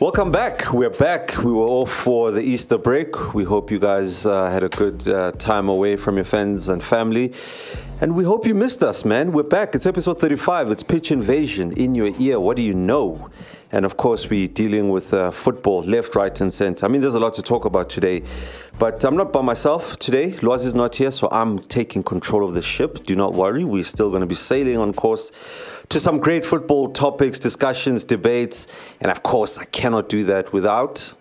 Welcome back. We're back. We were off for the Easter break. We hope you guys had a good time away from your friends and family. And we hope you missed us, man. We're back. It's episode 35. It's Pitch Invasion in your ear. What do you know? And of course, we're dealing with football, left, right, and center. I mean, there's a lot to talk about today. But I'm not by myself today. Loaz is not here, so I'm taking control of the ship. Do not worry. We're still going to be sailing on course to some great football topics, discussions, debates. And of course, I cannot do that without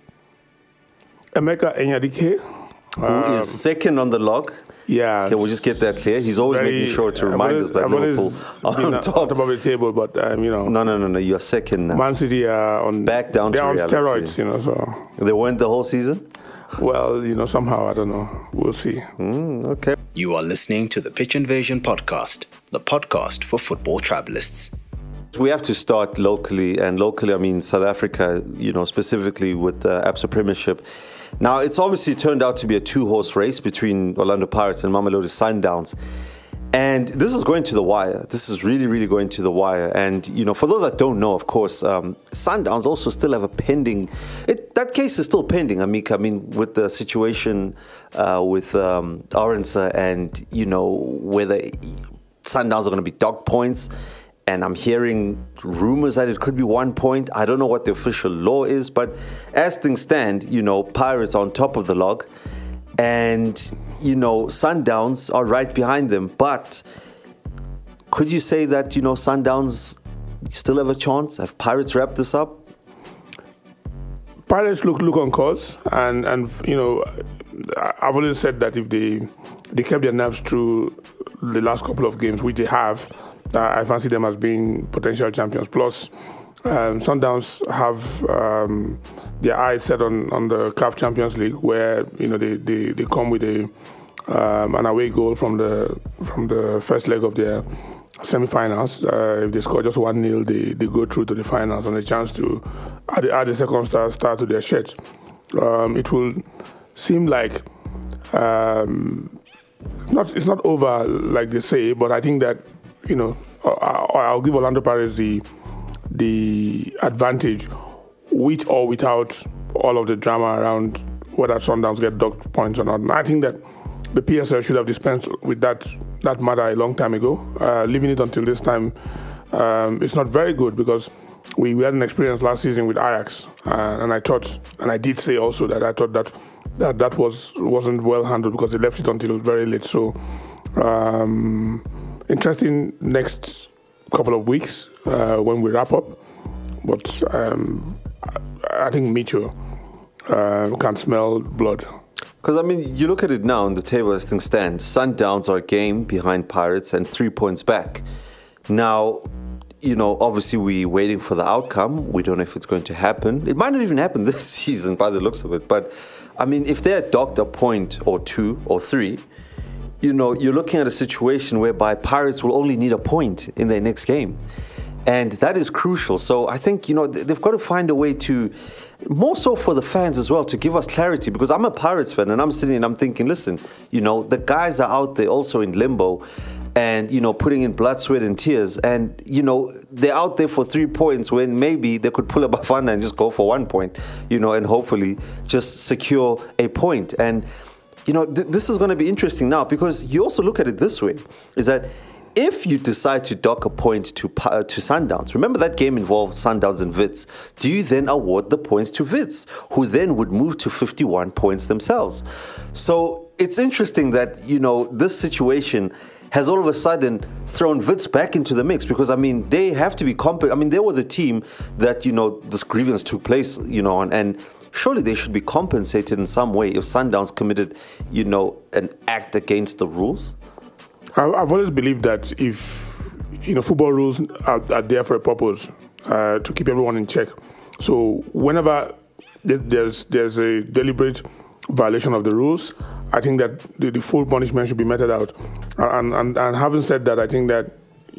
Emeka Enyadike, who is second on the log. Yeah. Okay, we'll just get that clear. He's always making sure to remind us that Liverpool are on top. Above the table, but No. You're second now. Man City are on back down. They're to on reality. steroids, so they weren't the whole season. Well, somehow I don't know. We'll see. Okay. You are listening to the Pitch Invasion podcast, the podcast for football travelists. We have to start locally, and locally I mean South Africa. Specifically with the Absa Premiership. Now, it's obviously turned out to be a two-horse race between Orlando Pirates and Mamelodi Sundowns. And this is going to the wire. This is really, really going to the wire. And, for those that don't know, of course, Sundowns also still have a pending... that case is still pending, Amika. I mean, with the situation with Arendse and, whether Sundowns are going to be docked points. And I'm hearing rumors that it could be 1 point. I don't know what the official law is, but as things stand, Pirates are on top of the log. And, Sundowns are right behind them. But could you say that, Sundowns still have a chance? Have Pirates wrapped this up? Pirates look on course. And I've always said that if they kept their nerves through the last couple of games, which they have, I fancy them as being potential champions. Plus, Sundowns have their eyes set on the CAF Champions League, where they come with an away goal from the first leg of their semi-finals. If they score just 1-0, they go through to the finals and a chance to add the second star to their shirts. It will seem like it's not over like they say, but I think that. I'll give Orlando Pirates the advantage with or without all of the drama around whether Sundowns get docked points or not. And I think that the PSL should have dispensed with that matter a long time ago. Leaving it until this time, it's not very good because we had an experience last season with Ajax, and I did say also that I thought that wasn't well handled because they left it until very late. So. Interesting next couple of weeks when we wrap up. But I think Mitchell can smell blood. Because, I mean, you look at it now on the table as things stand. Sundowns are a game behind Pirates and 3 points back. Now, obviously we're waiting for the outcome. We don't know if it's going to happen. It might not even happen this season by the looks of it. But, I mean, if they're docked a point or 2 or 3... you're looking at a situation whereby Pirates will only need a point in their next game. And that is crucial. So I think, they've got to find a way to, more so for the fans as well, to give us clarity. Because I'm a Pirates fan and I'm sitting and I'm thinking, listen, the guys are out there also in limbo and, putting in blood, sweat and tears. And, they're out there for 3 points when maybe they could pull a Bafana and just go for 1 point, and hopefully just secure a point. And, this is going to be interesting now because you also look at it this way, is that if you decide to dock a point to Sundowns, remember that game involved Sundowns and Wits, do you then award the points to Wits, who then would move to 51 points themselves? So it's interesting that, this situation has all of a sudden thrown Wits back into the mix because, I mean, they have to be competent. I mean, they were the team that, this grievance took place, on, and surely they should be compensated in some way if Sundowns committed, an act against the rules. I've always believed that if, football rules are there for a purpose, to keep everyone in check. So whenever there's a deliberate violation of the rules, I think that the full punishment should be meted out. And having said that, I think that,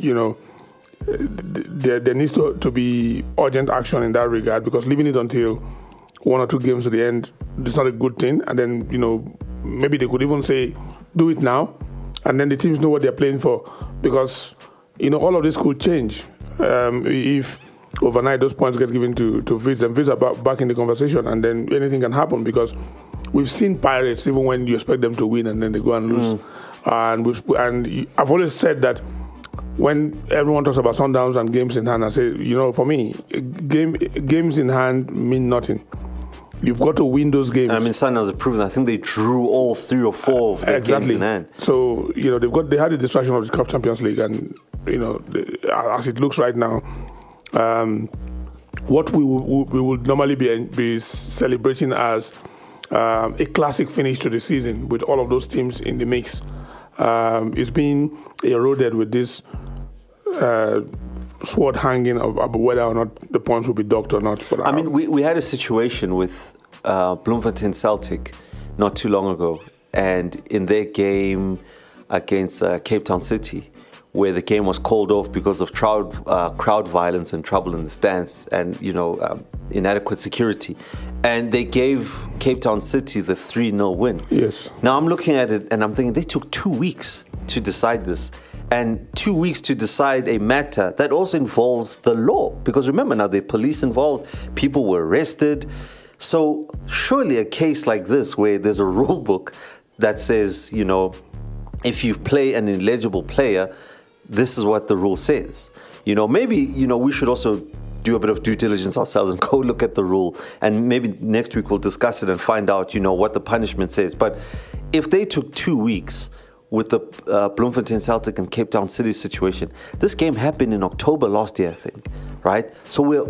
there needs to be urgent action in that regard because leaving it until 1 or 2 games to the end is not a good thing. And then, maybe they could even say, do it now. And then the teams know what they're playing for because, all of this could change. If overnight those points get given to Wits, and Wits are back in the conversation, and then anything can happen because we've seen Pirates even when you expect them to win and then they go and lose. And I've always said that when everyone talks about Sundowns and games in hand, I say, for me, games in hand mean nothing. You've got to win those games. I mean, Sundowns have proven. I think they drew all 3 or 4 of their games in hand. So they had the distraction of the CAF Champions League, and as it looks right now, what we would normally be celebrating as a classic finish to the season with all of those teams in the mix is being eroded with this sword hanging about whether or not the points will be docked or not. But I mean, we had a situation with Bloemfontein Celtic not too long ago, and in their game against Cape Town City, where the game was called off because of crowd violence and trouble in the stands and, inadequate security. And they gave Cape Town City the 3-0 win. Yes. Now I'm looking at it and I'm thinking they took 2 weeks to decide this. And 2 weeks to decide a matter that also involves the law. Because remember now, the police involved, people were arrested. So surely a case like this where there's a rule book that says, if you play an ineligible player, this is what the rule says. Maybe, we should also do a bit of due diligence ourselves and go look at the rule. And maybe next week we'll discuss it and find out, what the punishment says. But if they took 2 weeks with the Bloemfontein Celtic and Cape Town City situation, this game happened in October last year, I think, right? So we're,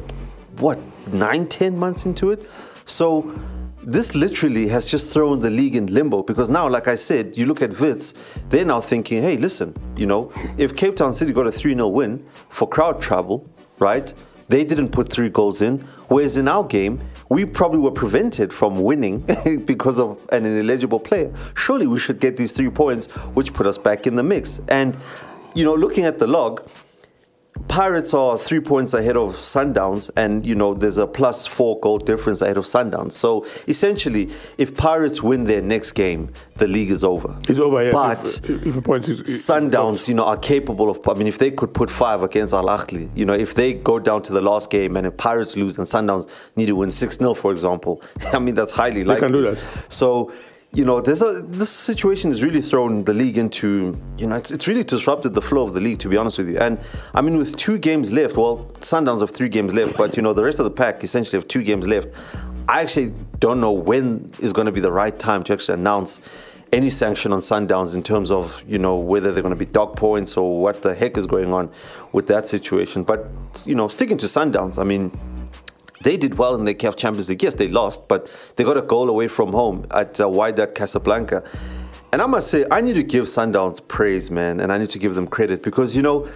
9-10 months into it? So this literally has just thrown the league in limbo because now, like I said, you look at Wits, they're now thinking, hey, listen, if Cape Town City got a 3-0 win for crowd trouble, right, they didn't put 3 goals in, whereas in our game, we probably were prevented from winning because of an ineligible player. Surely we should get these 3 points, which put us back in the mix. And, looking at the log, Pirates are 3 points ahead of Sundowns, and there's a +4 goal difference ahead of Sundowns. So essentially, if Pirates win their next game, the league is over. It's over, yes. But if a point is Sundowns, are capable of. I mean, if they could put 5 against Al Ahly, if they go down to the last game and if Pirates lose and Sundowns need to win 6-0, for example, I mean that's highly likely. They can do that. So. This situation has really thrown the league into, it's really disrupted the flow of the league, to be honest with you. And I mean, with 2 games left, Sundowns have 3 games left, but the rest of the pack essentially have 2 games left. I actually don't know when is going to be the right time to actually announce any sanction on Sundowns in terms of, whether they're going to be dock points or what the heck is going on with that situation. But, sticking to Sundowns, I mean, they did well in the CAF Champions League. Yes, they lost, but they got a goal away from home at Wydad Casablanca. And I must say, I need to give Sundowns praise, man, and I need to give them credit because,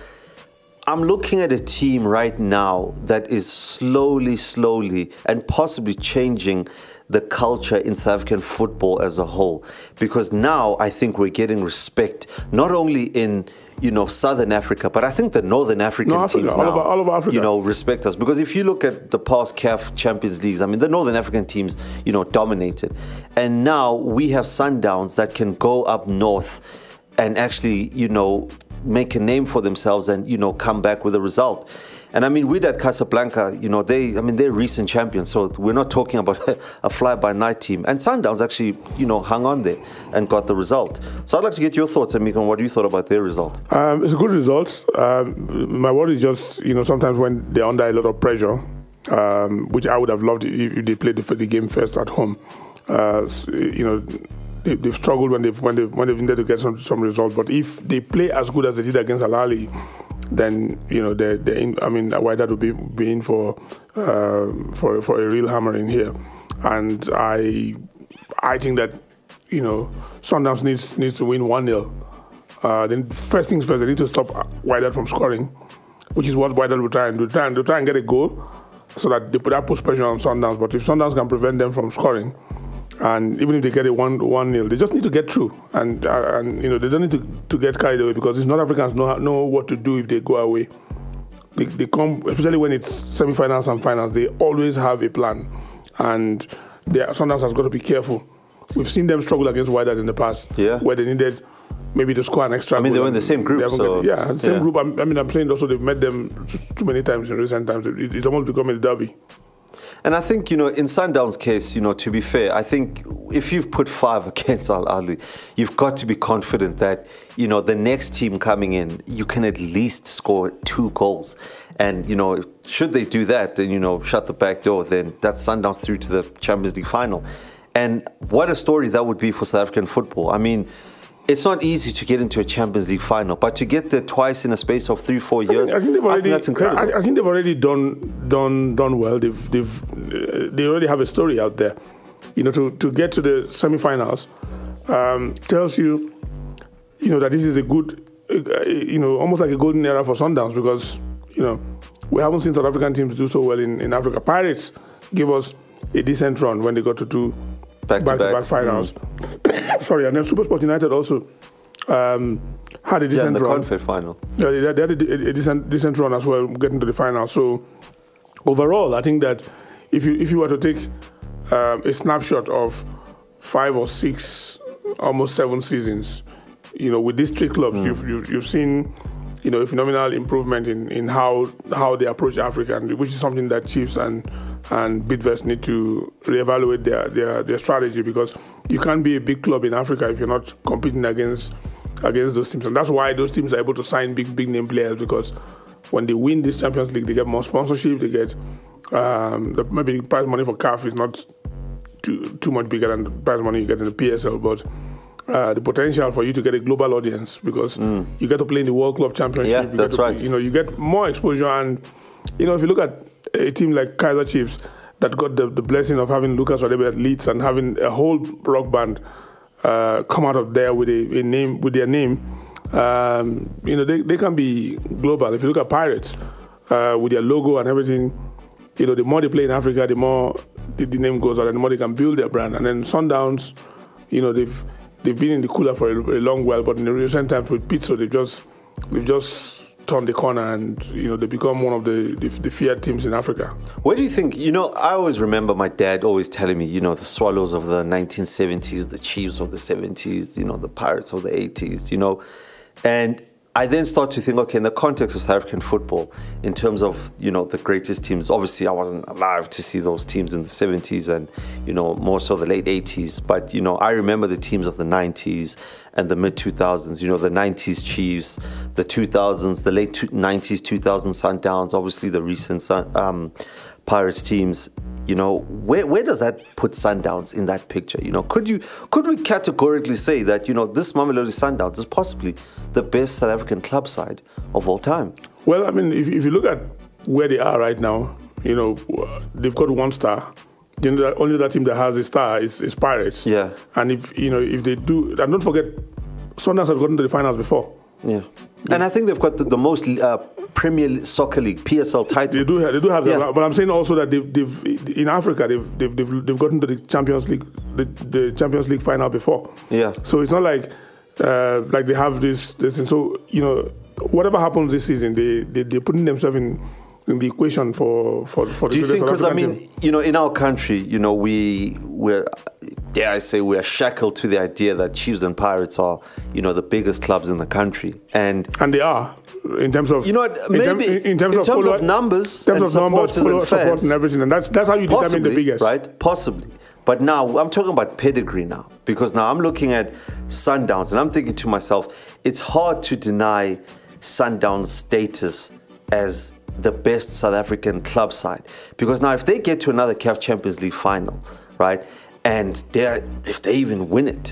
I'm looking at a team right now that is slowly and possibly changing the culture in South African football as a whole. Because now I think we're getting respect, not only in Southern Africa, but I think the Northern African teams now, all over Africa, respect us. Because if you look at the past CAF Champions Leagues, I mean, the Northern African teams, dominated. And now we have Sundowns that can go up north and actually, make a name for themselves and, come back with a result. And I mean, Wydad Casablanca, they're recent champions, so we're not talking about a fly-by-night team. And Sundowns actually, hung on there and got the result. So I'd like to get your thoughts, Amik, on what you thought about their result. It's a good result. My worry is just, sometimes when they're under a lot of pressure, which I would have loved if they played the game first at home. They've struggled when they've needed to get some results. But if they play as good as they did against Al Ahly, then they're in. I mean, Wydad will be in for a real hammer in here, and I think that Sundowns needs to win 1-0. Then first things first, they need to stop Wydad from scoring, which is what Wydad will try and do. Try and get a goal so that that puts pressure on Sundowns. But if Sundowns can prevent them from scoring, and even if they get a 1-0, they just need to get through, and they don't need to get carried away because these North Africans know what to do if they go away. They come, especially when it's semi-finals and finals. They always have a plan, and Sundowns has got to be careful. We've seen them struggle against Wydad in the past, where they needed maybe to score an extra. I mean, goal. they were in the same group. So, same group. I'm saying also they've met them too many times in recent times. It's almost become a derby. And I think, in Sundown's case, to be fair, I think if you've put 5 against Al Ahly, you've got to be confident that, the next team coming in, you can at least score 2 goals. And, should they do that, then, shut the back door, then that's Sundowns through to the Champions League final. And what a story that would be for South African football. I mean, it's not easy to get into a Champions League final, but to get there twice in a space of 3-4 years, I think that's incredible. I think they've already done well. They already have a story out there. To get to the semi-finals tells you, that this is a good, almost like a golden era for Sundowns, because we haven't seen South African teams do so well in Africa. Pirates gave us a decent run when they got to 2 back-to-back finals. Sorry, and then SuperSport United also had a decent run. run. The Confed final. Yeah, they had a decent run as well, getting to the final. So overall, I think that if you were to take a snapshot of 5 or 6, almost 7 seasons, with these 3 clubs, you've seen a phenomenal improvement in how they approach Africa, which is something that Chiefs and Bidvest need to reevaluate their strategy, because you can't be a big club in Africa if you're not competing against those teams. And that's why those teams are able to sign big name players, because when they win this Champions League, they get more sponsorship, they get maybe the prize money for CAF is not too much bigger than the prize money you get in the PSL, but the potential for you to get a global audience, because you get to play in the World Club Championship. Yeah, that's right. You get more exposure, and if you look at a team like Kaizer Chiefs that got the blessing of having Lucas Radebe at Leeds and having a whole rock band come out of there with their name, they can be global. If you look at Pirates with their logo and everything, the more they play in Africa, the more the name goes out and the more they can build their brand. And then Sundowns, they've been in the cooler for a long while, but in the recent times with Pitso, they've just turned the corner, and they become one of the feared teams in Africa. Where do you think? I always remember my dad always telling me, the Swallows of the 1970s, the Chiefs of the 70s, the Pirates of the 80s, and I then start to think, okay, in the context of South African football, in terms of, the greatest teams, obviously I wasn't alive to see those teams in the 70s and, more so the late 80s. But, I remember the teams of the 90s and the mid-2000s, the 90s Chiefs, the 2000s, the late 90s, 2000s Sundowns, obviously the recent Pirates teams. Where does that put Sundowns in that picture? Could we categorically say that, this Mamelodi Sundowns is possibly the best South African club side of all time? Well, I mean, if you look at where they are right now, they've got 1 star. The only other team that has a star is Pirates. Yeah. And if they do, and don't forget, Sundowns have gotten to the finals before. Yeah. And I think they've got the most Premier Soccer League (PSL) titles. They do have that, but I'm saying also that they've in Africa they've gotten to the Champions League the Champions League final before. Yeah. So it's not like they have this thing. So whatever happens this season, they're putting themselves in the equation for the. Do you think? Because I mean, in our country, we're dare I say, we are shackled to the idea that Chiefs and Pirates are, the biggest clubs in the country, and they are. In terms of maybe in terms of numbers, support and everything, and that's how you determine the biggest, right? Possibly, but now I'm talking about pedigree now, because now I'm looking at Sundowns and I'm thinking to myself, it's hard to deny Sundowns' status as the best South African club side, because now if they get to another CAF Champions League final, right, and if they even win it,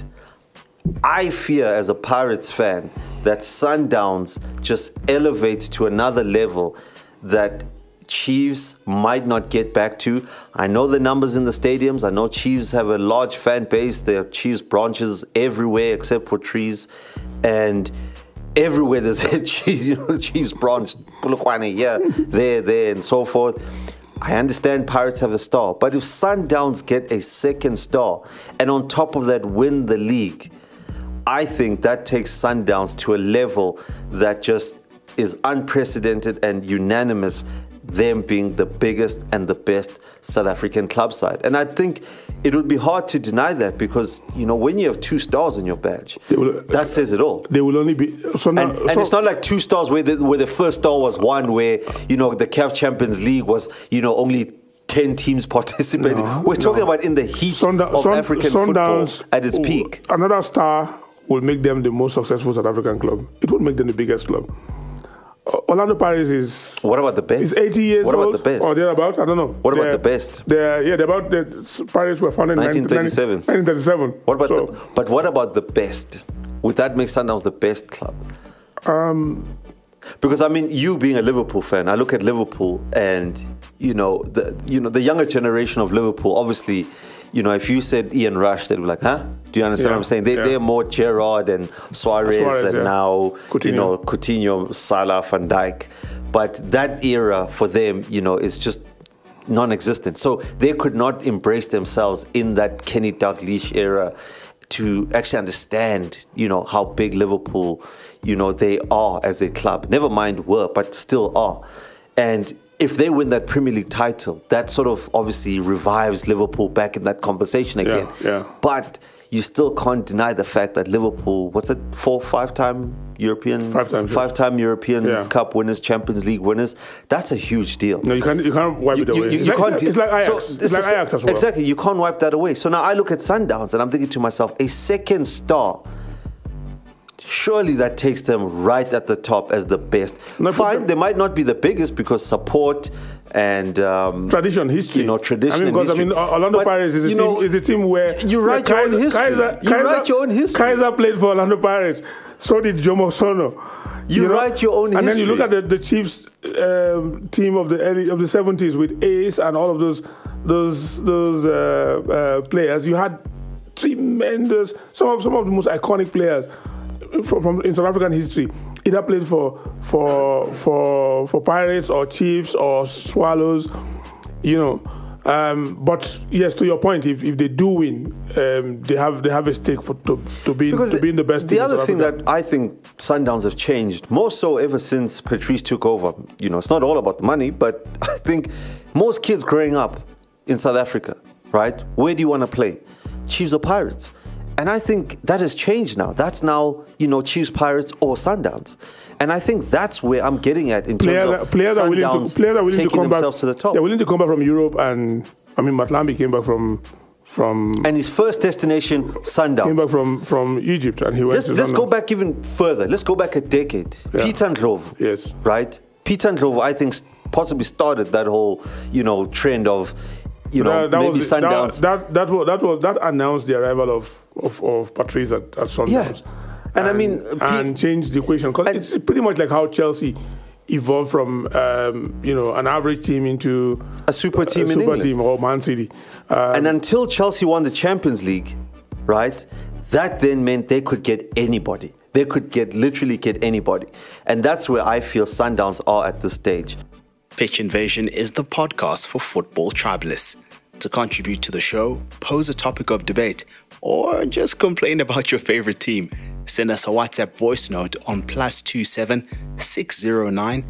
I fear as a Pirates fan that Sundowns just elevates to another level that Chiefs might not get back to. I know the numbers in the stadiums. I know Chiefs have a large fan base. There are Chiefs branches everywhere except for Trees. And everywhere there's a Chiefs branch, Polokwane here, there, and so forth. I understand Pirates have a star. But if Sundowns get a second star and on top of that win the league, I think that takes Sundowns to a level that just is unprecedented and unanimous them being the biggest and the best South African club side. And I think it would be hard to deny that because, when you have 2 stars on your badge, that says it all. They will only be... And it's not like 2 stars where the first star was one, where, the CAF Champions League was, only 10 teams participating. We're talking about in the heat of African football at its peak. Another star will make them the most successful South African club. It will make them the biggest club. Orlando Pirates is... What about the best? Is 80 years old. What about the best? Or thereabout? I don't know. What about the best? They're about... The Pirates were founded in 1937. 1937. But what about the best? Would that make Sundowns the best club? Because, you being a Liverpool fan, I look at Liverpool and, the younger generation of Liverpool, obviously... if you said Ian Rush, they'd be like, huh? Do you understand what I'm saying? They're more Gerrard and Suarez and now, Coutinho, Salah, Van Dijk. But that era for them, is just non-existent. So they could not embrace themselves in that Kenny Dalglish era to actually understand, how big Liverpool, they are as a club. Never mind were, but still are. And if they win that Premier League title, that sort of obviously revives Liverpool back in that conversation again. But you still can't deny the fact that Liverpool, what's it, 5-time European, 5-time European Cup winners, Champions League winners. That's a huge deal. No, you can't wipe it away. It's like Ajax. It's like Ajax as well. Exactly, you can't wipe that away. So now I look at Sundowns and I'm thinking to myself, a second star. Surely that takes them right at the top as the best. Fine, they might not be the biggest because support and tradition, history. Tradition. Orlando Pirates is a team where you write your own history. Kaiser played for Orlando Pirates. So did Jomo Sono. You write your own history. And then you look at the Chiefs team of the 70s with Ace and all of those players. You had tremendous, some of the most iconic players from in South African history, either played for Pirates or Chiefs or Swallows, But yes, to your point, if they do win, they have a stake to be in the best team. The other thing that I think Sundowns have changed more so ever since Patrice took over. It's not all about the money, but I think most kids growing up in South Africa, right? Where do you want to play? Chiefs or Pirates? And I think that has changed now. That's now, Chiefs, Pirates, or Sundowns. And I think that's where I'm getting at in terms of Sundowns taking themselves to the top. They're willing to come back from Europe, and Matlambi came back from and his first destination, Sundowns. Came back from Egypt, and he went to Sundowns. Let's go back even further. Let's go back a decade. Yeah. Peter Ndlovu. Yes. Right? Peter Ndlovu, I think, possibly started that whole, trend of, maybe Sundowns. That announced the arrival of Patrice at Sundowns. Yeah. And changed the equation, because it's pretty much like how Chelsea evolved from an average team into a super team or Man City. And until Chelsea won the Champions League, right? That then meant they could get anybody. They could literally get anybody. And that's where I feel Sundowns are at this stage. Pitch Invasion is the podcast for football tribalists. To contribute to the show, pose a topic of debate, or just complain about your favorite team, send us a WhatsApp voice note on +27 609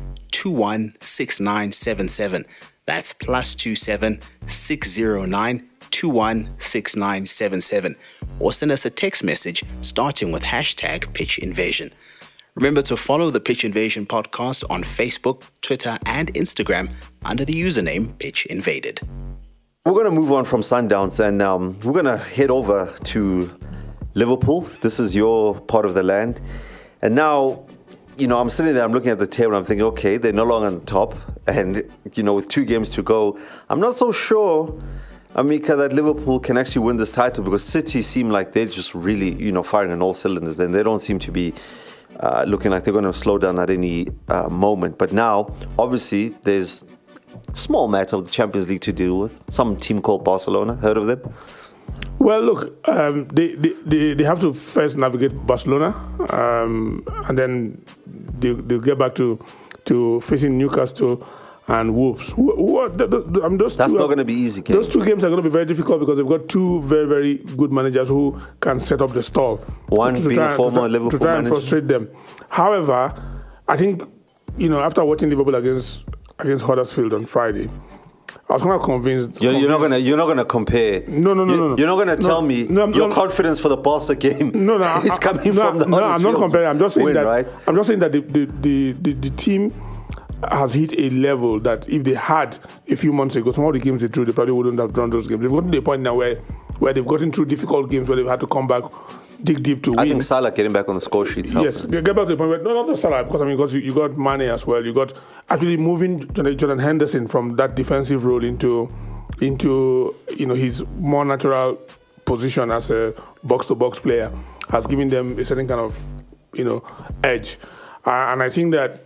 216977. That's +27 609 216977. Or send us a text message starting with #Pitch Invasion. Remember to follow the Pitch Invasion podcast on Facebook, Twitter, and Instagram under the username Pitch Invaded. We're going to move on from Sundowns and we're going to head over to Liverpool. This is your part of the land. And now, I'm sitting there, I'm looking at the table, I'm thinking, okay, they're no longer on top. And, with 2 games to go, I'm not so sure, Amika, that Liverpool can actually win this title, because City seem like they're just really, firing on all cylinders, and they don't seem to be looking like they're going to slow down at any moment. But now, obviously, there's a small matter of the Champions League to deal with. Some team called Barcelona. Heard of them? Well, look, they have to first navigate Barcelona, and then they'll get back to facing Newcastle and Wolves. That's not going to be easy. Those 2 games are going to be very difficult, because they've got 2 very, very good managers who can set up the stall. One being a former Liverpool to try and manager. frustrate them. However, I think, after watching Liverpool against against Huddersfield on Friday, I was kind of convinced. You're not gonna compare. No. You're not gonna tell me your confidence for the Barca game. Is coming from the Huddersfield. No, I'm not comparing. I'm just saying win, that. Right? I'm just saying that the team has hit a level that if they had a few months ago, some of the games they drew, they probably wouldn't have drawn those games. They've gotten to the point now where they've gotten through difficult games where they've had to come back, dig deep to win. I think Salah getting back on the score sheet. Yes, get back to the point where not just Salah, because you got Mane as well. You got actually moving Jordan Henderson from that defensive role into his more natural position as a box-to-box player has given them a certain kind of edge, and I think that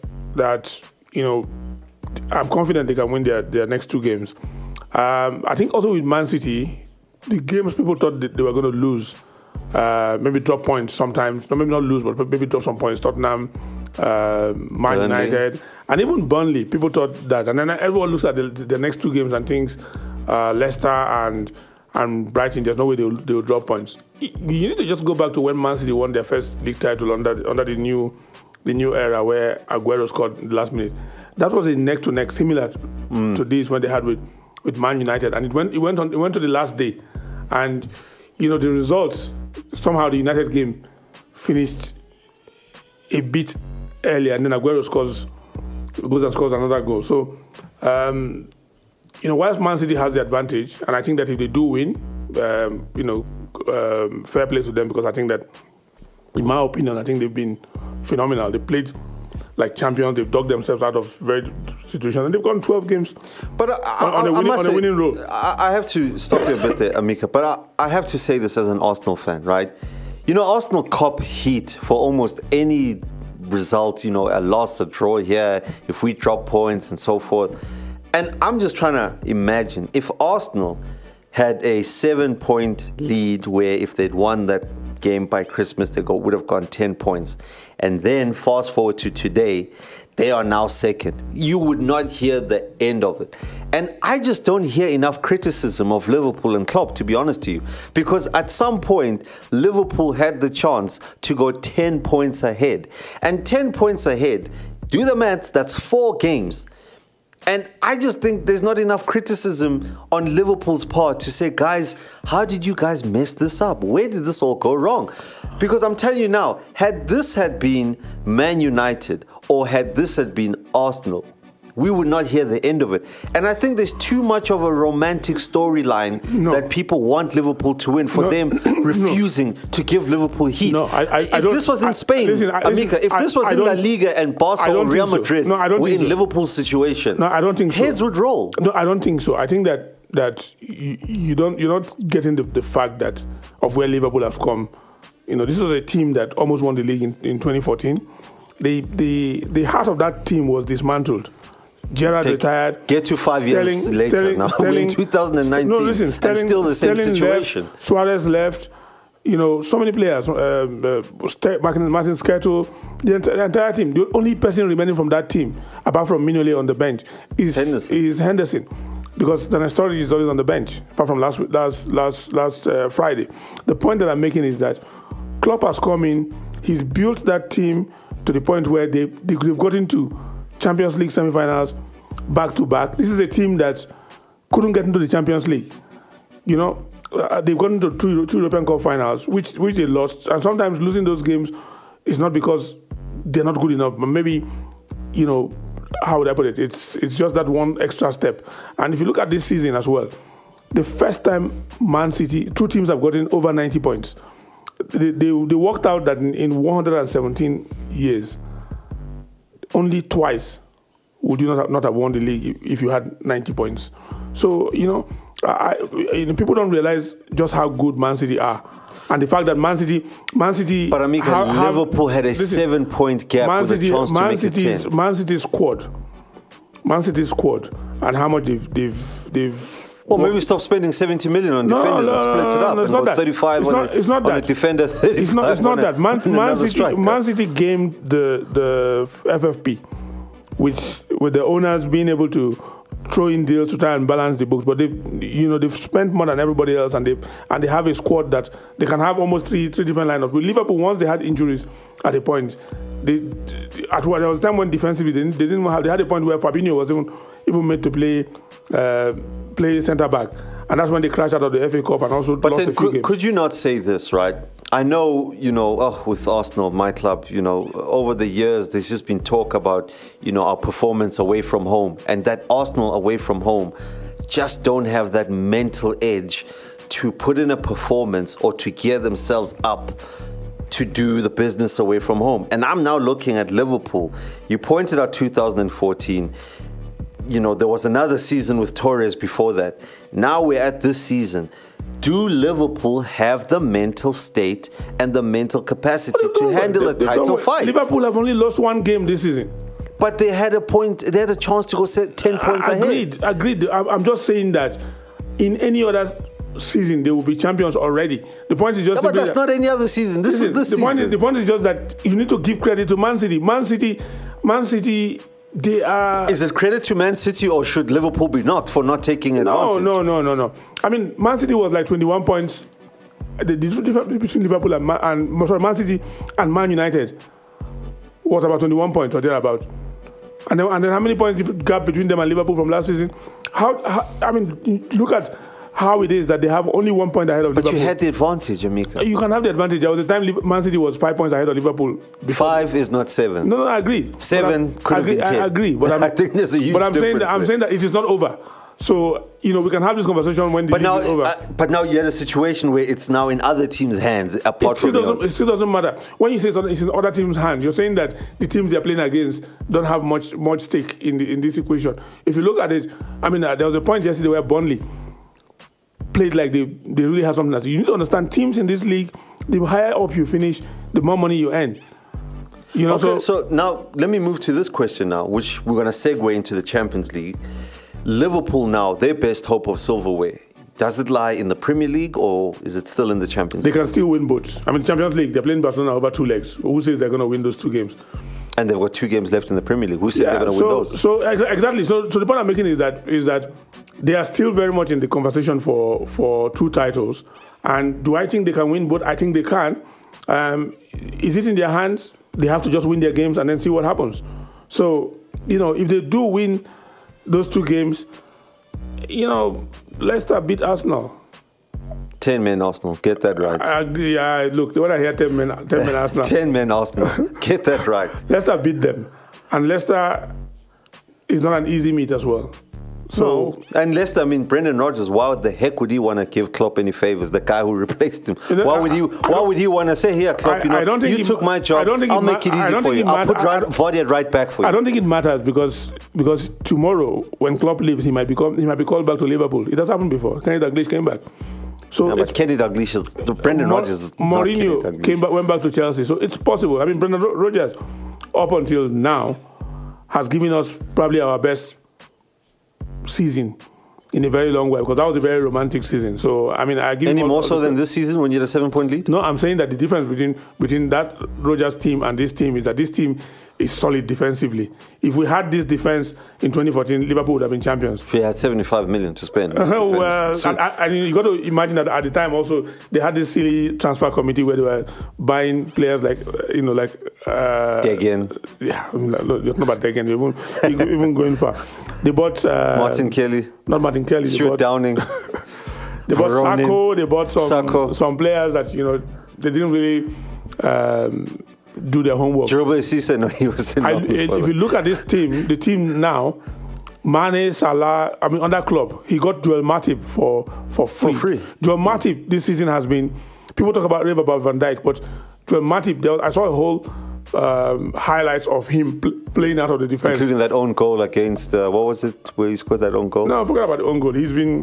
I'm confident they can win their next two games. I think also with Man City, the games people thought that they were going to lose, maybe drop points sometimes, maybe not lose, but maybe drop some points. Tottenham, Man United, and even Burnley, people thought that. And then everyone looks at the next two games and thinks Leicester and Brighton, there's no way they'll drop points. You need to just go back to when Man City won their first league title under the new era where Aguero scored in the last minute. That was a neck-to-neck, similar to this when they had with Man United, and it went to the last day, and the results, somehow the United game finished a bit earlier, and then Aguero goes and scores another goal. So whilst Man City has the advantage, and I think that if they do win, fair play to them, because I think that, in my opinion, I think they've been phenomenal. They played like champions. They've dug themselves out of very situations, and they've gone 12 games but on a winning roll. I have to stop you a bit there, Amika, but I have to say this as an Arsenal fan, right? Arsenal cop heat for almost any result, a loss, a draw here, if we drop points and so forth. And I'm just trying to imagine if Arsenal had a 7-point lead where if they'd won that game by Christmas, they would have gone 10 points. And then fast forward to today, they are now second. You would not hear the end of it. And I just don't hear enough criticism of Liverpool and Klopp, to be honest to you. Because at some point, Liverpool had the chance to go 10 points ahead. And 10 points ahead, do the maths, that's 4 games. And I just think there's not enough criticism on Liverpool's part to say, guys, how did you guys mess this up? Where did this all go wrong? Because I'm telling you now, had this had been Man United or had this had been Arsenal, we would not hear the end of it. And I think there's too much of a romantic storyline that people want Liverpool to win for them refusing to give Liverpool heat. If this was in Spain, Amika, if this was in La Liga and Barca or Real Madrid, we're in Liverpool's situation. No, I don't think so. Heads would roll. No, I don't think so. I think that you're not getting the fact that of where Liverpool have come. This was a team that almost won the league in 2014. The heart of that team was dismantled. Gerrard retired. Get to 5 years later now. We're in 2019 and still the same situation. Left, Suarez left. So many players. Martin Skrtel, the entire team. The only person remaining from that team, apart from Mignolet on the bench, is Henderson. Because the Nestori is always on the bench, apart from last Friday. The point that I'm making is that Klopp has come in. He's built that team to the point where they've gotten to Champions League semi-finals back-to-back. This is a team that couldn't get into the Champions League. They've gotten to two European Cup finals, which they lost. And sometimes losing those games is not because they're not good enough, but maybe, how would I put it? It's just that one extra step. And if you look at this season as well, the first time Man City, 2 teams have gotten over 90 points. They worked out that in 117 years, only twice would you not have won the league if you had 90 points. So, people don't realize just how good Man City are. And the fact that Man City. But Amika, Liverpool had a 7-point gap with a chance to make it 10. Man City's squad, and how much they've. Well, maybe stop spending 70 million on defenders and split it up. No, it's not that. 35 it's not on a defender, 35 it's not that. Man City gamed the FFP, with the owners being able to throw in deals to try and balance the books. But they've spent more than everybody else, and they have a squad that they can have almost three different lineups. With Liverpool, once they had injuries at a point, there was a time when defensively they had a point where Fabinho was even made to play centre back, and that's when they crashed out of the FA Cup and also but lost then a few games. Could you not say this, right? I know, with Arsenal, my club, over the years, there's just been talk about, our performance away from home, and that Arsenal away from home just don't have that mental edge to put in a performance or to gear themselves up to do the business away from home. And I'm now looking at Liverpool. You pointed out 2014. There was another season with Torres before that. Now we're at this season. Do Liverpool have the mental state and the mental capacity to handle a title fight? Liverpool have only lost one game this season. But they had a chance to go set 10 points ahead. Agreed. I'm just saying that in any other season, they will be champions already. The point is just... No, but that's not any other season. This is the season. The point is just that you need to give credit to Man City. Man City, they are... Is it credit to Man City or should Liverpool be knocked for not taking advantage? No. I mean, Man City was like 21 points. The difference between Liverpool and Man City and Man United was about 21 points or thereabout. And then how many points gap between them and Liverpool from last season? Look at how it is that they have only 1 point ahead of Liverpool. But you had the advantage, Emeka. You can have the advantage. There was a time Man City was 5 points ahead of Liverpool. Before. 5 is not 7. No, I agree. 7 could have been 10. I agree. But I think there's a huge difference. I'm saying that it is not over. So, we can have this conversation when the league is over. But now you had a situation where it's now in other teams' hands, apart from yours. It still doesn't matter. When you say it's in other teams' hands, you're saying that the teams they're playing against don't have much stake in this equation. If you look at it, there was a point yesterday where Burnley played like they really have something else. You need to understand, teams in this league, the higher up you finish, the more money you earn. So now let me move to this question now, which we're going to segue into the Champions League. Liverpool now, their best hope of silverware, does it lie in the Premier League or is it still in the Champions League? They can still win both. Champions League, they're playing Barcelona over 2 legs. Who says they're going to win those 2 games? And they've got 2 games left in the Premier League. Who says they're going to win those? So exactly. So the point I'm making is that they are still very much in the conversation for 2 titles. And do I think they can win both? I think they can. Is it in their hands? They have to just win their games and then see what happens. So, if they do win those 2 games, Leicester beat Arsenal. 10 men Arsenal, get that right. I agree. Look, when I hear 10 men Arsenal. 10 men Arsenal, get that right. Leicester beat them. And Leicester is not an easy meet as well. So and Leicester, Brendan Rodgers, why the heck would he want to give Klopp any favors? The guy who replaced him. Why would he want to say, here, Klopp, you took my job, I'll make it easy for you. I'll put Vardy right back for you. I don't think it matters because tomorrow, when Klopp leaves, he might be called back to Liverpool. It has happened before. Kenny Dalglish came back. So but Kenny Dalglish, Brendan Rodgers is Mourinho went back to Chelsea. So it's possible. Brendan Rodgers, up until now, has given us probably our best season in a very long while, because that was a very romantic season. So I give any more so than this season when you had a 7-point lead? No, I'm saying that the difference between that Rodgers team and this team is that this team is solid defensively. If we had this defense in 2014, Liverpool would have been champions. If we had 75 million to spend. And you got to imagine that at the time also they had this silly transfer committee where they were buying players like Degen. Yeah, you're not about Degen. You're even going far. They bought Martin Kelly. Not Martin Kelly. Stuart Downing. They bought Sacco. They bought some players that they didn't really do their homework. Jerobo Cisse, he was still not. If you look at this team, the team now, Mane, Salah, under Klopp, he got Joel Matip for free. Joel Matip this season has been, people talk about Van Dijk, but Joel Matip, I saw a whole highlights of him playing out of the defense. Including that own goal against, what was it, where he scored that own goal? No, forget about the own goal.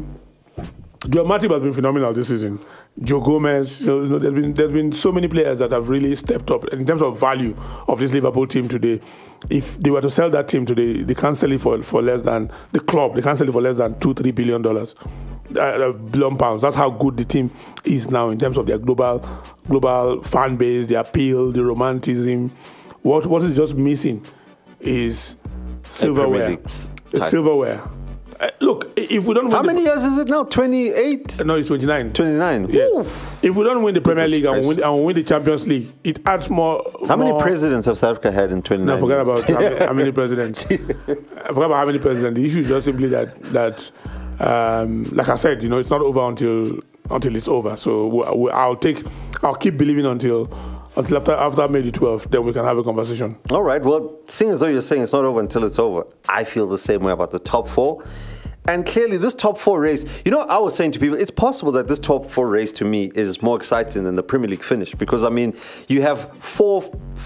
Joel Matip has been phenomenal this season. Joe Gomez, there's been so many players that have really stepped up in terms of value of this Liverpool team today. If they were to sell that team today, they can't sell it for less than the club. They can't sell it for less than $2-3 billion, billion pounds. That's how good the team is now in terms of their global fan base, the appeal, the romanticism. What is just missing is silverware. Silverware. Look, if we don't win... How many years is it now? 28? No, it's 29. 29. Yes. Oof. If we don't win the Premier League and win the Champions League, it adds more... How many presidents have South Africa had in 29 No, forget years? about how many presidents. I forgot about how many presidents. The issue is just simply that like I said, it's not over until it's over. So I'll keep believing until after May the 12th, then we can have a conversation. All right. Well, seeing as though you're saying it's not over until it's over, I feel the same way about the top four. And clearly, this top four race, I was saying to people, it's possible that this top four race to me is more exciting than the Premier League finish. Because, you have four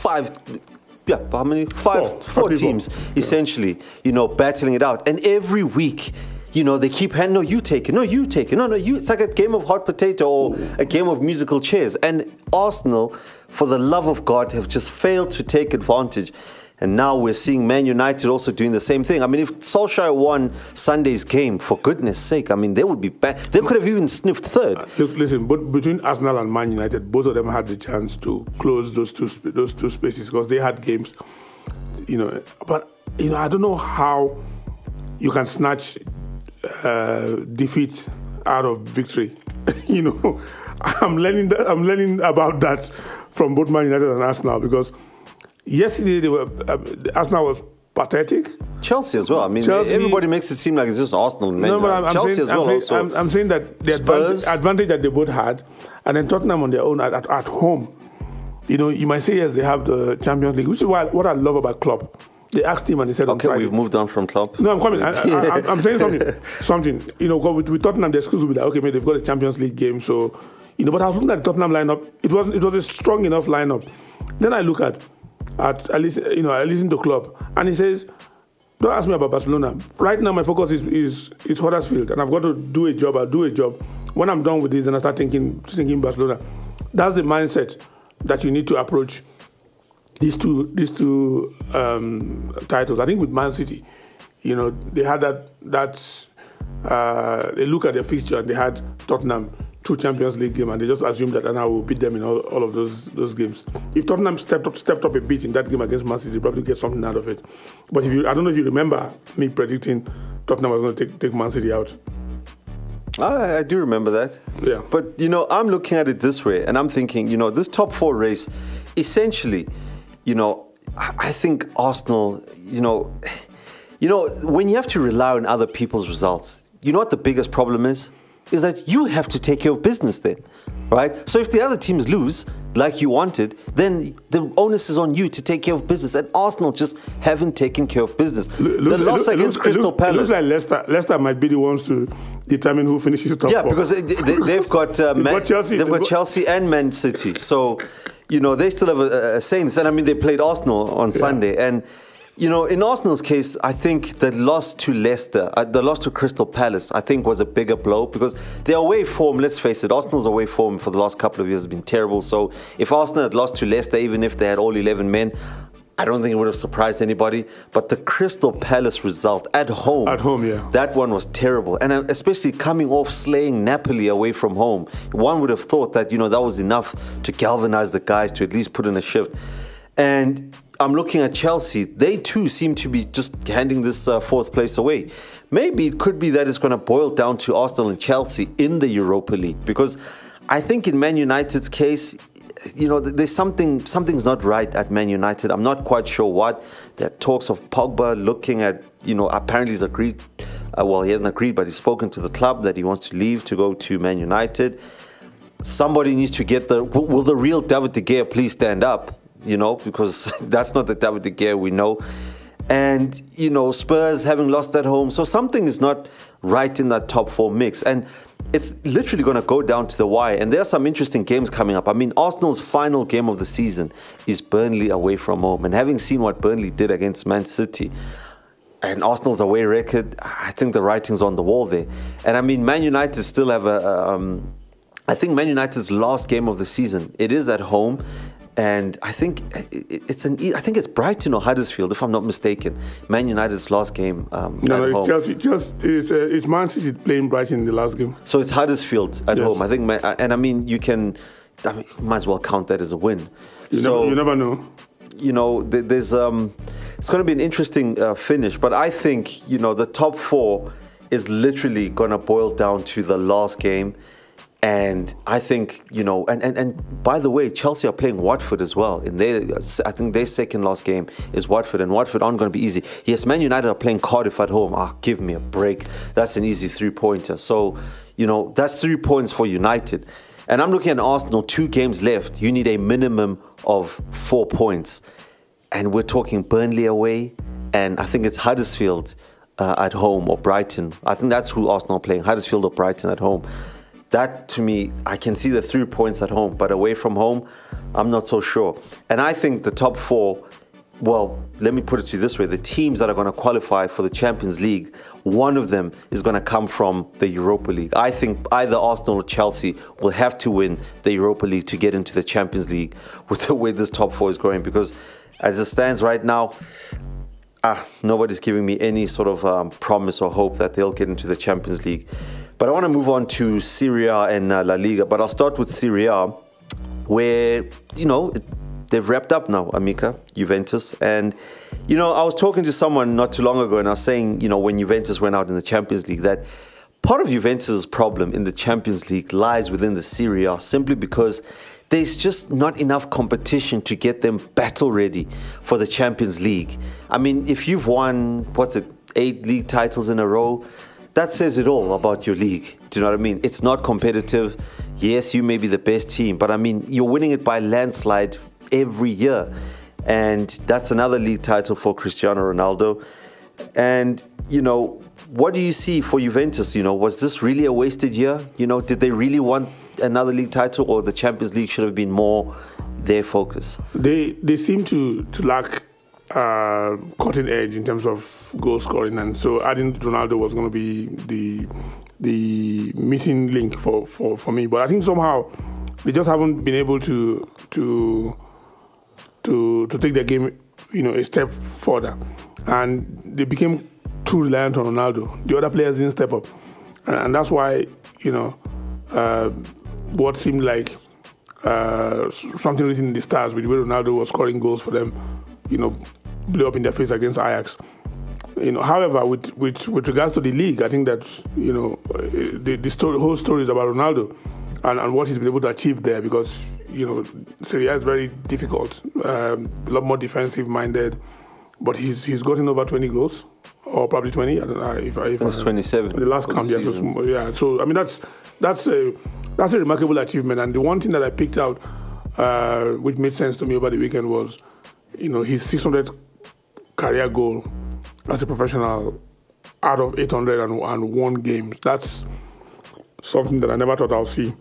teams, essentially, battling it out. And every week, they keep handing, no, you take it, no, you take it, no, you. It's like a game of hot potato or a game of musical chairs. And Arsenal, for the love of God, have just failed to take advantage. And now we're seeing Man United also doing the same thing. If Solskjaer won Sunday's game, for goodness sake, they would be back. They could have even sniffed third. Look, listen, but between Arsenal and Man United, both of them had the chance to close those two spaces because they had games, But, I don't know how you can snatch defeat out of victory. I'm learning about that from both Man United and Arsenal because yesterday Arsenal was pathetic. Chelsea as well. Chelsea, everybody makes it seem like it's just Arsenal and Man United. No, but Chelsea as well. I'm saying that the advantage that they both had, and then Tottenham on their own at home. You might say yes, they have the Champions League, which is what I love about Klopp. They asked him and he said, okay, we've moved on from Klopp. No, I'm coming. I'm saying something. With Tottenham, the excuse will be like, okay, they've got a Champions League game, so but I was looking at the Tottenham lineup. It was a strong enough lineup. Then I look at I listen to Klopp, and he says, don't ask me about Barcelona. Right now, my focus is Huddersfield, and I've got to do a job. I'll do a job. When I'm done with this, then I start thinking Barcelona. That's the mindset that you need to approach these two titles. I think with Man City, they had that they look at their fixture and they had Tottenham, 2 Champions League games, and they just assumed that Arsenal will beat them in all of those games. If Tottenham stepped up a bit in that game against Man City, they probably get something out of it. But I don't know if you remember me predicting Tottenham was going to take Man City out. I do remember that. Yeah. But, I'm looking at it this way, and I'm thinking, this top four race, essentially, I think Arsenal, when you have to rely on other people's results, what the biggest problem is that you have to take care of business then, right? So if the other teams lose, like you wanted, then the onus is on you to take care of business. And Arsenal just haven't taken care of business. The loss against Crystal Palace. It looks like Leicester might be the ones to determine who finishes the top four. Yeah, because they've got Chelsea and Man City. So, they still have a say in this. And they played Arsenal on Sunday. And, in Arsenal's case, I think the loss to Leicester, the loss to Crystal Palace, I think was a bigger blow because their away form, let's face it, Arsenal's away form for the last couple of years has been terrible. So if Arsenal had lost to Leicester, even if they had all 11 men, I don't think it would have surprised anybody. But the Crystal Palace result at home, that one was terrible. And especially coming off slaying Napoli away from home, one would have thought that, that was enough to galvanize the guys to at least put in a shift. And I'm looking at Chelsea. They too seem to be just handing this fourth place away. Maybe it could be that it's going to boil down to Arsenal and Chelsea in the Europa League, because I think in Man United's case, there's something's not right at Man United. I'm not quite sure what. There are talks of Pogba looking at, apparently he's agreed. He hasn't agreed, but he's spoken to the club that he wants to leave to go to Man United. Somebody needs to get will the real David De Gea please stand up? Because that's not the David De Gea we know. And, Spurs having lost at home. So something is not right in that top four mix. And it's literally going to go down to the wire. And there are some interesting games coming up. Arsenal's final game of the season is Burnley away from home. And having seen what Burnley did against Man City and Arsenal's away record, I think the writing's on the wall there. And Man United still have I think Man United's last game of the season, it is at home. And I think it's Brighton or Huddersfield, if I'm not mistaken. Man United's last game at home. It's Chelsea. It's Man City playing Brighton in the last game. So it's Huddersfield at home. I think, might as well count that as a win. You never know. There's it's going to be an interesting finish. But I think the top four, is literally going to boil down to the last game. And I think, and by the way, Chelsea are playing Watford as well. I think their second last game is Watford, and Watford aren't going to be easy. Yes, Man United are playing Cardiff at home. Give me a break. That's an easy 3-pointer. So, that's 3 points for United. And I'm looking at Arsenal, 2 games left. You need a minimum of 4 points. And we're talking Burnley away, and I think it's Huddersfield at home or Brighton. I think that's who Arsenal are playing, Huddersfield or Brighton at home. That, to me, I can see the 3 points at home, but away from home, I'm not so sure. And I think the top 4, well, let me put it to you this way. The teams that are going to qualify for the Champions League, one of them is going to come from the Europa League. I think either Arsenal or Chelsea will have to win the Europa League to get into the Champions League with the way this top 4 is going. Because as it stands right now, nobody's giving me any sort of promise or hope that they'll get into the Champions League. But I want to move on to Serie A and La Liga. But I'll start with Serie A, where, they've wrapped up now, Amica, Juventus. And, I was talking to someone not too long ago, and I was saying, when Juventus went out in the Champions League, that part of Juventus' problem in the Champions League lies within the Serie A, simply because there's just not enough competition to get them battle ready for the Champions League. I mean, if you've won, 8 league titles in a row, that says it all about your league. Do you know what I mean? It's not competitive. Yes, you may be the best team, but I mean, you're winning it by landslide every year. And that's another league title for Cristiano Ronaldo. And, what do you see for Juventus? Was this really a wasted year? Did they really want another league title, or the Champions League should have been more their focus? They seem to lack cutting edge in terms of goal scoring, and so adding Ronaldo was going to be the missing link for me. But I think somehow they just haven't been able to take their game, a step further, and they became too reliant on Ronaldo. The other players didn't step up, and that's why what seemed like something written in the stars with the way Ronaldo was scoring goals for them, blew up in their face against Ajax. However, with regards to the league, I think that the whole story is about Ronaldo and what he's been able to achieve there, because Serie A is very difficult, a lot more defensive minded, but he's gotten over 20 goals, or probably 20. I don't know if it was 27. The last count, yeah. So I mean that's a remarkable achievement. And the one thing that I picked out, which made sense to me over the weekend, was his 600 career goal as a professional out of 801 games. That's something that I never thought I'll see.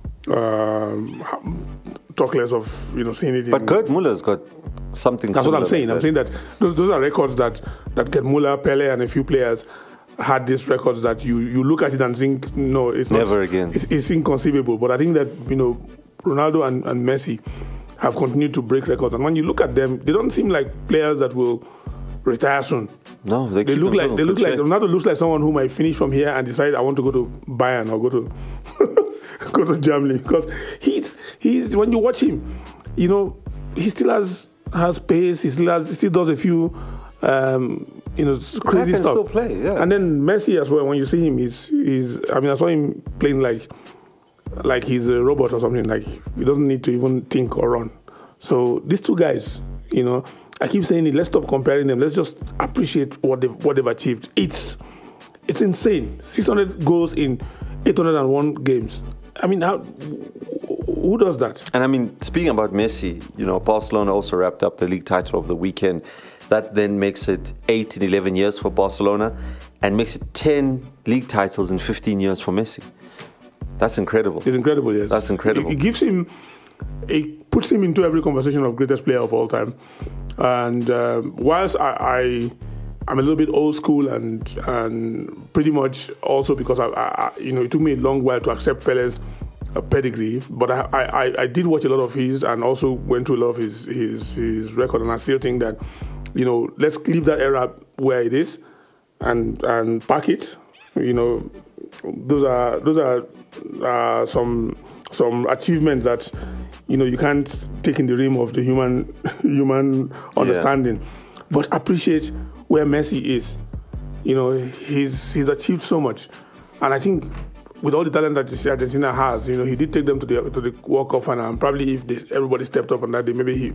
Talk less of seeing it. But Gerd Muller's got something. That's what I'm saying. Like I'm saying that those are records that Gerd Muller, Pele, and a few players had these records that you look at it and think, no, it's not. Never again. It's inconceivable. But I think that Ronaldo and Messi have continued to break records, and when you look at them, they don't seem like players that will retire soon. No, they look like Ronaldo looks like someone who might finish from here and decide, I want to go to Bayern or go to Germany, because he's when you watch him, he still has pace. He still does a few crazy stuff. Still play, yeah. And then Messi as well. When you see him, I saw him playing like he's a robot or something. Like he doesn't need to even think or run. So these two guys, I keep saying it. Let's stop comparing them. Let's just appreciate what they've achieved. It's insane. 600 goals in 801 games. I mean, who does that? And I mean, speaking about Messi, Barcelona also wrapped up the league title of the weekend. That then makes it 8 in 11 years for Barcelona, and makes it 10 league titles in 15 years for Messi. That's incredible. It's incredible, yes. That's incredible. It puts him into every conversation of greatest player of all time. And whilst I'm a little bit old school and pretty much also because it took me a long while to accept Pele's pedigree, but I did watch a lot of his and also went through a lot of his record, and I still think that let's leave that era where it is and pack it. Those are some achievements that you can't take in the realm of the human understanding. Yeah. But appreciate where Messi is. he's achieved so much, and I think with all the talent that Argentina has, he did take them to the World Cup final, and probably if everybody stepped up on that day, maybe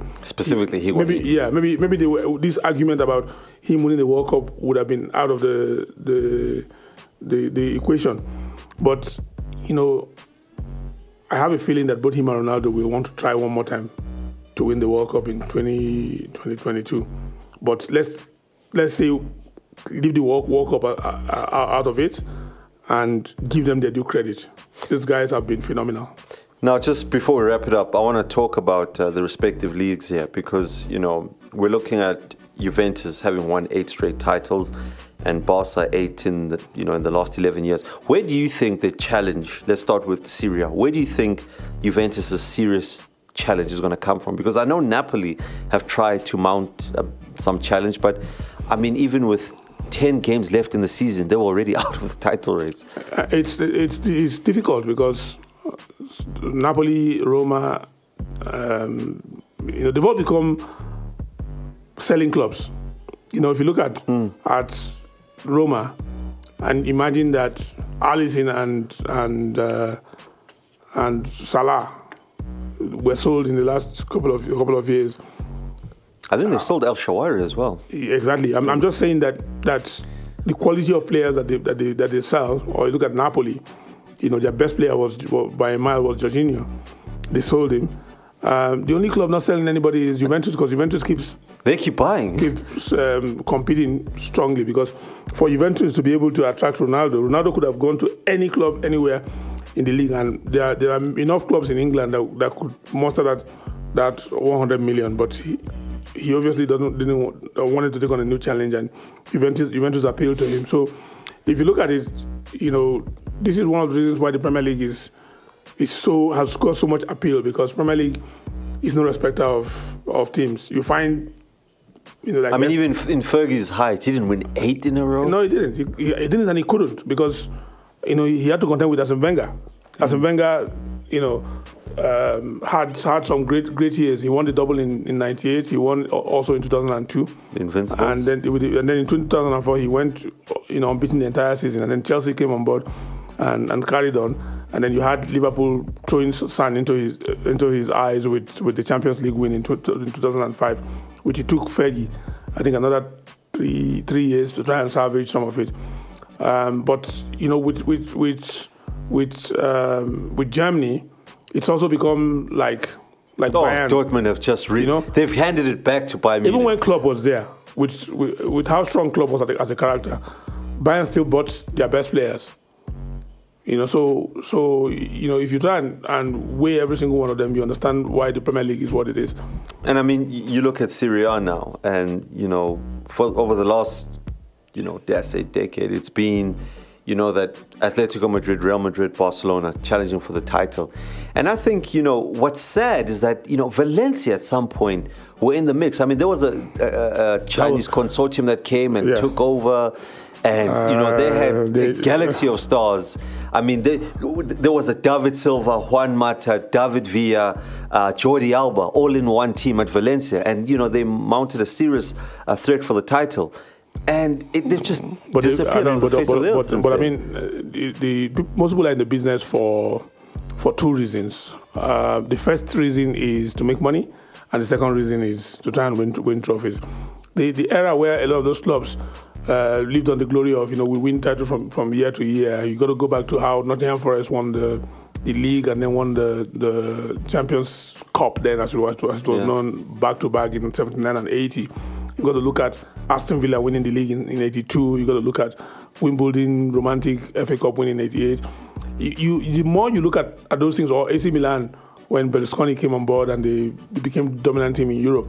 this argument about him winning the World Cup would have been out of the equation. But I have a feeling that both him and Ronaldo will want to try one more time to win the World Cup in 2022. But let's say leave the World Cup out of it and give them their due credit. These guys have been phenomenal. Now, just before we wrap it up, I want to talk about the respective leagues here because, we're looking at Juventus having won 8 straight titles and Barca 8 in the last 11 years. Where do you think the challenge, let's start with Serie A, where do you think Juventus' serious challenge is going to come from? Because I know Napoli have tried to mount some challenge, but I mean, even with 10 games left in the season, they were already out of the title race. It's difficult because Napoli, Roma, they've all become selling clubs. If you look at Roma and imagine that Alisson and Salah were sold in the last couple of years. I think they sold El Shaarawy as well. Exactly. I'm just saying that the quality of players that they sell, or you look at Napoli, their best player by a mile was Jorginho. They sold him. The only club not selling anybody is Juventus because Juventus keeps buying. Keeps competing strongly because for Juventus to be able to attract Ronaldo could have gone to any club anywhere in the league, and there are enough clubs in England that could muster that 100 million, but he obviously wanted to take on a new challenge, and Juventus appealed to him. So if you look at it, this is one of the reasons why the Premier League has got so much appeal, because Premier League is no respecter of teams. You find, even in Fergie's height, he didn't win 8 in a row. No, he didn't. He didn't, and he couldn't because he had to contend with Arsene Wenger. Arsene Wenger, had some great years. He won the double in '98. He won also in 2002. The Invincibles. And then in 2004 he went unbeaten the entire season. And then Chelsea came on board and carried on. And then you had Liverpool throwing sand into his eyes with the Champions League win in 2005, which it took Fergie, I think, another three years to try and salvage some of it. But with Germany, it's also become like Bayern. Dortmund have just they've handed it back to Bayern Munich. Even when Klopp was there, with how strong Klopp was as a character, Bayern still bought their best players. So if you try and weigh every single one of them, you understand why the Premier League is what it is. And I mean, you look at Serie A now, and for over the last dare I say decade, it's been that Atletico Madrid, Real Madrid, Barcelona challenging for the title. And I think, what's sad is that, Valencia at some point were in the mix. I mean, there was a Chinese consortium that came and took over. And, they had a galaxy of stars. I mean, there was a David Silva, Juan Mata, David Villa, Jordi Alba, all in one team at Valencia. And, they mounted a serious threat for the title. And they've just disappeared on the face of the earth. But I mean, most people are in the business for 2 reasons. The first reason is to make money, and the second reason is to try and win trophies. The era where a lot of those clubs lived on the glory of, we win title from year to year. You got to go back to how Nottingham Forest won the league and then won the Champions Cup then, as it was known, back to back in 79 and 80. You got to look at Aston Villa winning the league in 82. You got to look at Wimbledon romantic FA Cup winning in 88. The more you look at those things, or AC Milan when Berlusconi came on board and they became the dominant team in Europe.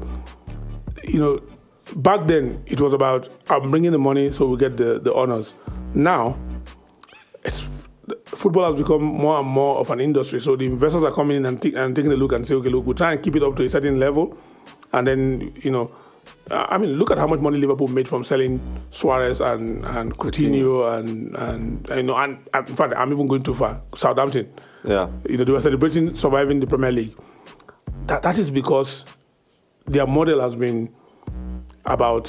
Back then it was about I'm bringing the money so we get the honors. Now, football has become more and more of an industry. So the investors are coming in and taking a look and say, okay, look, we'll try and keep it up to a certain level, and then look at how much money Liverpool made from selling Suarez and Coutinho and in fact, I'm even going too far. Southampton. Yeah. They were celebrating surviving the Premier League. That is because their model has been about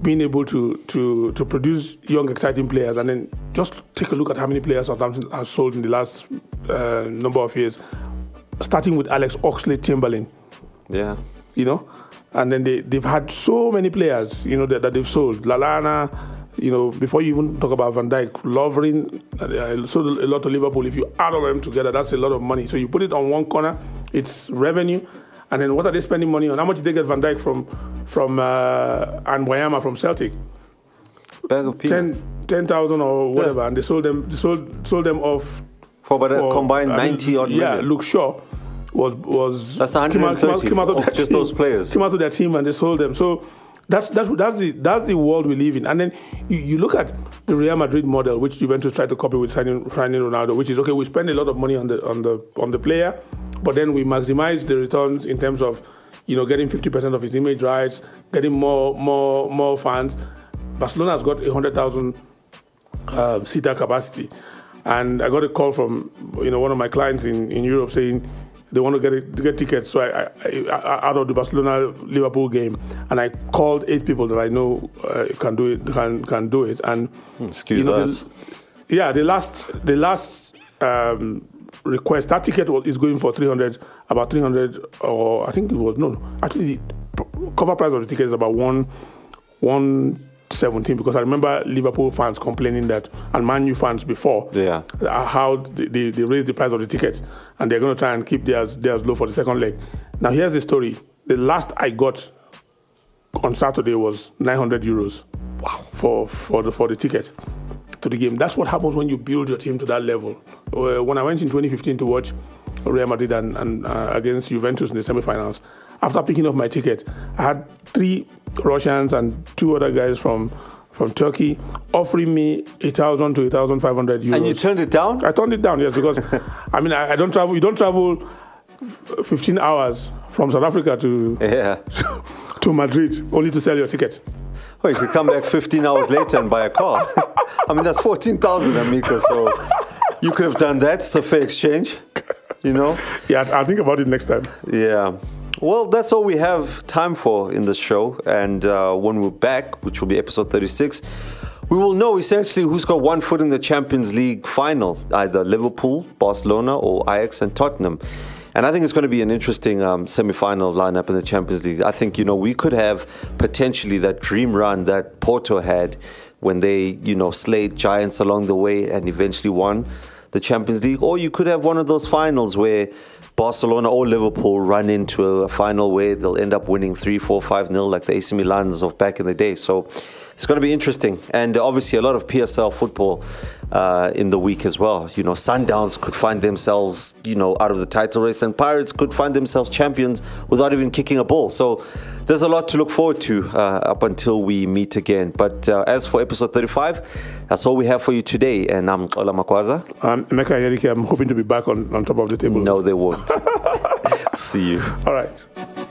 being able to produce young, exciting players, and then just take a look at how many players Southampton has sold in the last number of years, starting with Alex Oxlade-Chamberlain. Yeah. You know, and then they've had so many players, you know, that they've sold. Lallana, you know, before you even talk about Van Dijk, Lovren, sold a lot to Liverpool. If you add all of them together, that's a lot of money. So you put it on one corner, it's revenue. And then what are they spending money on? How much did they get Van Dijk from Mbuyama from Celtic? Bag of peanuts. 10,000 or whatever, and they sold them off for about a combined 90 odd million. Yeah, Luke Shaw was that's 130 came out of just team, those players. Came out of their team and they sold them. So that's the world we live in. And then you look at the Real Madrid model, which Juventus tried to copy with signing Ronaldo, which is okay. We spend a lot of money on the player, but then we maximize the returns in terms of, you know, getting 50% of his image rights, getting more fans. Barcelona has got 100,000 seater capacity, and I got a call from, you know, one of my clients in Europe saying they want to get tickets. So I out of the Barcelona-Liverpool game, and I called 8 people that I know can do it. And excuse us. The last request, that ticket is going for about 300, or I think it was actually the cover price of the ticket is about 117, because I remember Liverpool fans complaining that, and Man U fans before, how they raised the price of the tickets, and they're going to try and keep theirs low for the second leg. Now here's the story. The last I got on Saturday was 900 euros. Wow. For the ticket to the game. That's what happens when you build your team to that level. When I went in 2015 to watch Real Madrid and against Juventus in the semi-finals, after picking up my ticket, I had 3 Russians and 2 other guys from Turkey offering me 1,000 to 1,500 euros. And you turned it down? I turned it down, yes, because I mean I don't travel. You don't travel 15 hours from South Africa to Madrid only to sell your ticket. Well, you could come back 15 hours later and buy a car. I mean, that's 14,000, Amico. So you could have done that. It's a fair exchange, you know? Yeah, I'll think about it next time. Yeah. Well, that's all we have time for in the show. And when we're back, which will be episode 36, we will know essentially who's got one foot in the Champions League final, either Liverpool, Barcelona, or Ajax and Tottenham. And I think it's going to be an interesting semi-final lineup in the Champions League. I think, you know, we could have potentially that dream run that Porto had when they, you know, slayed giants along the way and eventually won the Champions League. Or you could have one of those finals where Barcelona or Liverpool run into a final where they'll end up winning 3-4, 5-0 like the AC Milans of back in the day. So it's going to be interesting. And obviously a lot of PSL football in the week as well. You know, Sundowns could find themselves, you know, out of the title race, and Pirates could find themselves champions without even kicking a ball. So there's a lot to look forward to up until we meet again. But as for episode 35, that's all we have for you today. And I'm Ola Makwaza. Emeka Yerike, I'm hoping to be back on top of the table. No, they won't. See you. All right.